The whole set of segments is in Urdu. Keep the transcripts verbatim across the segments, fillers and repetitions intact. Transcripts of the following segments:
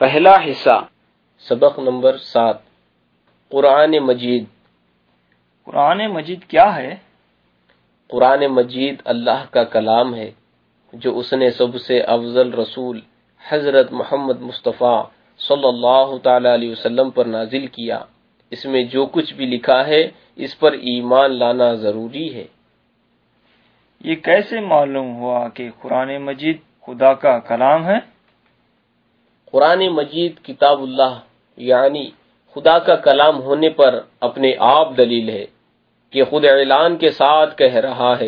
پہلا حصہ سبق نمبر سات قرآن مجید۔ قرآن مجید کیا ہے؟ قرآن مجید اللہ کا کلام ہے جو اس نے سب سے افضل رسول حضرت محمد مصطفیٰ صلی اللہ تعالی علیہ وسلم پر نازل کیا۔ اس میں جو کچھ بھی لکھا ہے اس پر ایمان لانا ضروری ہے۔ یہ کیسے معلوم ہوا کہ قرآن مجید خدا کا کلام ہے؟ قرآن مجید کتاب اللہ یعنی خدا کا کلام ہونے پر اپنے آپ دلیل ہے کہ خود اعلان کے ساتھ کہہ رہا ہے۔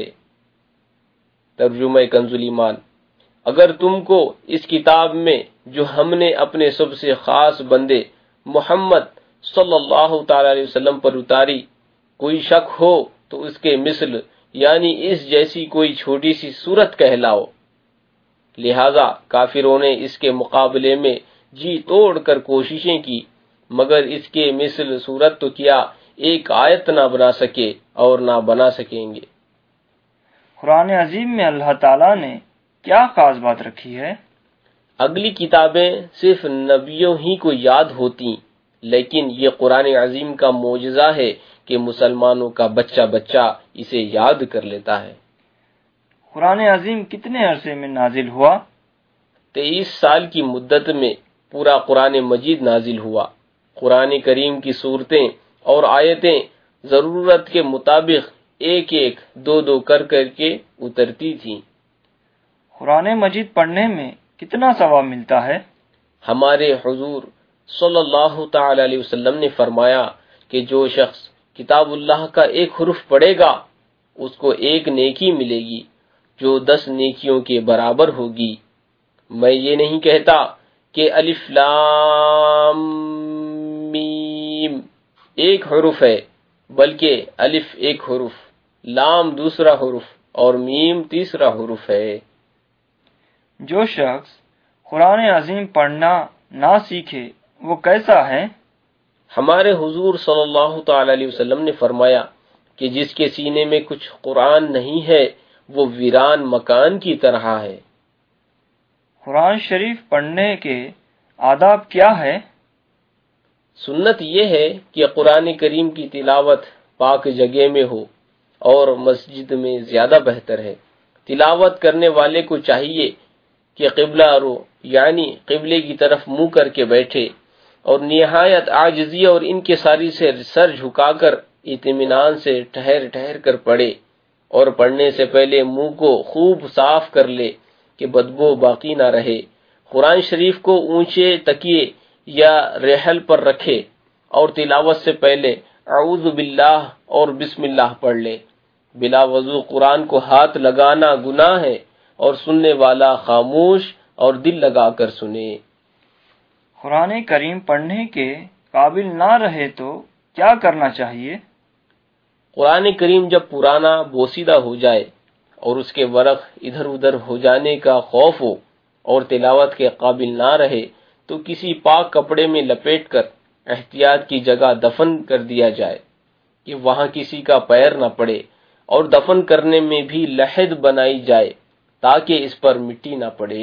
ترجمہ کنز ایمان۔ اگر تم کو اس کتاب میں جو ہم نے اپنے سب سے خاص بندے محمد صلی اللہ تعالی علیہ وسلم پر اتاری کوئی شک ہو تو اس کے مثل یعنی اس جیسی کوئی چھوٹی سی صورت کہلاؤ۔ لہذا کافروں نے اس کے مقابلے میں جی توڑ کر کوششیں کی مگر اس کے مثل صورت تو کیا ایک آیت نہ بنا سکے اور نہ بنا سکیں گے۔ قرآن عظیم میں اللہ تعالیٰ نے کیا خاص بات رکھی ہے؟ اگلی کتابیں صرف نبیوں ہی کو یاد ہوتی لیکن یہ قرآن عظیم کا معجزہ ہے کہ مسلمانوں کا بچہ بچہ اسے یاد کر لیتا ہے۔ قرآن عظیم کتنے عرصے میں نازل ہوا؟ تیئیس سال کی مدت میں پورا قرآن مجید نازل ہوا۔ قرآن کریم کی صورتیں اور آیتیں ضرورت کے مطابق ایک ایک دو دو کر کر کے اترتی تھیں۔ قرآن مجید پڑھنے میں کتنا ثواب ملتا ہے؟ ہمارے حضور صلی اللہ تعالی علیہ وسلم نے فرمایا کہ جو شخص کتاب اللہ کا ایک حرف پڑھے گا اس کو ایک نیکی ملے گی جو دس نیکیوں کے برابر ہوگی۔ میں یہ نہیں کہتا کہ الف لام میم ایک حرف ہے بلکہ الف ایک حرف، لام دوسرا حرف اور میم تیسرا حرف ہے۔ جو شخص قرآن عظیم پڑھنا نہ سیکھے وہ کیسا ہے؟ ہمارے حضور صلی اللہ تعالی علیہ وسلم نے فرمایا کہ جس کے سینے میں کچھ قرآن نہیں ہے وہ ویران مکان کی طرح ہے۔ قرآن شریف پڑھنے کے آداب کیا ہے؟ سنت یہ ہے کہ قرآن کریم کی تلاوت پاک جگہ میں ہو اور مسجد میں زیادہ بہتر ہے۔ تلاوت کرنے والے کو چاہیے کہ قبلہ رو یعنی قبلے کی طرف منہ کر کے بیٹھے اور نہایت عاجزی اور انکساری سے سر جھکا کر اطمینان سے ٹھہر ٹھہر کر پڑھے اور پڑھنے سے پہلے منہ کو خوب صاف کر لے کہ بدبو باقی نہ رہے۔ قرآن شریف کو اونچے تکیے یا رحل پر رکھے اور تلاوت سے پہلے اعوذ باللہ اور بسم اللہ پڑھ لے۔ بلا وضو قرآن کو ہاتھ لگانا گناہ ہے اور سننے والا خاموش اور دل لگا کر سنے۔ قرآن کریم پڑھنے کے قابل نہ رہے تو کیا کرنا چاہیے؟ قرآن کریم جب پرانا بوسیدہ ہو جائے اور اس کے ورق ادھر ادھر ہو جانے کا خوف ہو اور تلاوت کے قابل نہ رہے تو کسی پاک کپڑے میں لپیٹ کر احتیاط کی جگہ دفن کر دیا جائے کہ وہاں کسی کا پیر نہ پڑے اور دفن کرنے میں بھی لحد بنائی جائے تاکہ اس پر مٹی نہ پڑے۔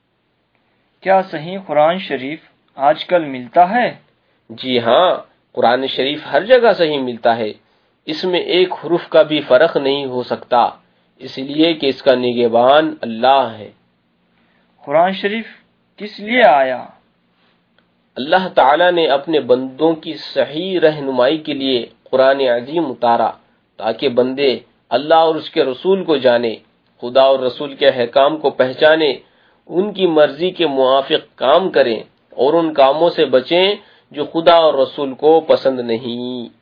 کیا صحیح قرآن شریف آج کل ملتا ہے؟ جی ہاں، قرآن شریف ہر جگہ صحیح ملتا ہے۔ اس میں ایک حرف کا بھی فرق نہیں ہو سکتا اس لیے کہ اس کا نگہبان اللہ ہے۔ قرآن شریف کس لیے آیا؟ اللہ تعالی نے اپنے بندوں کی صحیح رہنمائی کے لیے قرآن عظیم اتارا تاکہ بندے اللہ اور اس کے رسول کو جانے، خدا اور رسول کے احکام کو پہچانے، ان کی مرضی کے موافق کام کریں اور ان کاموں سے بچیں جو خدا اور رسول کو پسند نہیں۔